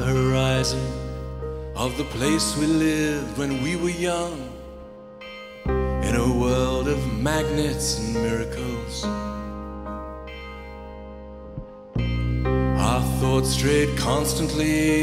horizon of the place we lived when we were young, in a world of magnets and miracles. Our thoughts strayed constantly